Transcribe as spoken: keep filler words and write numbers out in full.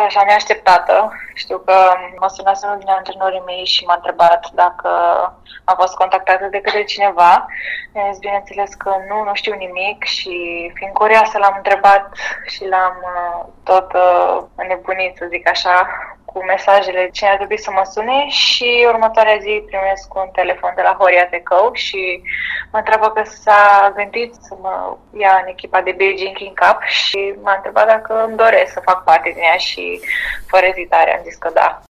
așa neașteptată. Știu că m-a sunat unul din antrenorii mei și m-a întrebat dacă am fost contactată de către cineva. Mi-a zis, bineînțeles că nu, nu știu nimic și fiind curioasă l-am întrebat și l-am tot uh, înnebunit, să zic așa, cu mesajele cine ar trebui să mă sune și următoarea zi primesc un telefon de la Horia Tecău și mă întreabă că s-a gândit să mă ia în echipa de Beijing King Cup și m-a întrebat dacă îmi doresc să fac parte din ea și fără ezitare am zis că da.